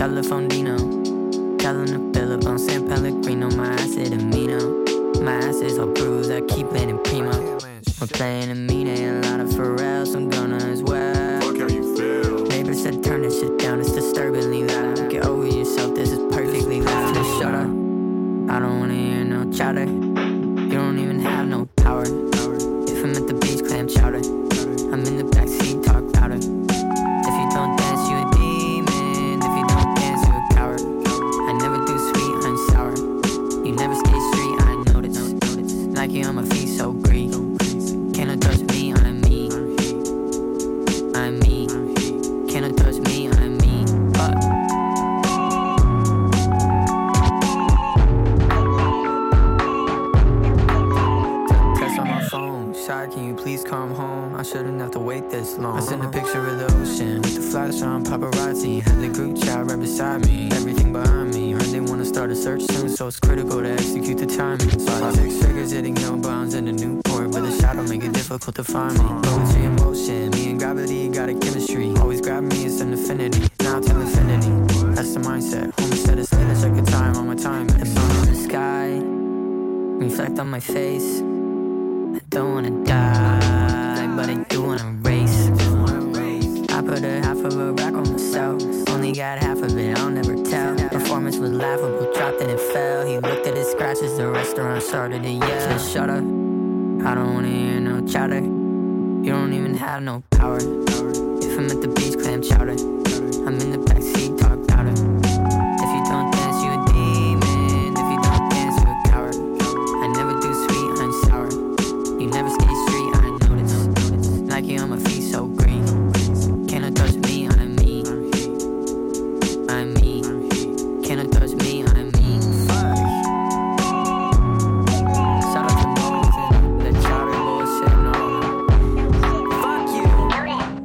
Californino. Tell him to fill up on San Pellegrino. My acid amino. My acid's all bruised, I keep it in primo. We're playing a mean, a lot of Pharrell, so I'm gonna as well. Fuck how you feel. Neighbors said turn this shit down, it's disturbingly loud. Get over yourself, this is perfectly loud. Just shut up, I don't wanna hear no chatter. You don't even have no power. If I'm at the beach, clam chowder. I'm in the backseat, talk louder. If you don't dance, you a demon. If you don't dance, you a coward. I never do sweet, I'm sour. You never stay street, I notice. Nike on my feet, so Greek. Cannot touch me, I'm me. I'm me. Cannot touch me, I'm me. But text on my phone. Sorry, can you please come home? I shouldn't have to wait this long. I sent a picture of the ocean with the flash on paparazzi. Had the group chat right beside me. Everything behind me. Heard they wanna start a search soon, so it's critical to execute the timing. So 6 figures hitting no bounds in a Newport, but the shadow make it difficult to find me. Poetry in motion, me and gravity got a chemistry. Always grab me, it's an affinity. Now till infinity. That's the mindset. Homie said it's late, let's check the time on my time. The sun in the sky, reflect on my face. I don't wanna die, but I do wanna race. I put a half of a rack on myself. Only got half of it, I'll never tell. Performance was laughable, dropped and it fell. He looked at his scratches, the restaurant started to yell. Just shut up, I don't wanna hear no chatter. You don't even have no power. If I'm at the beach, clam chowder. I'm in the back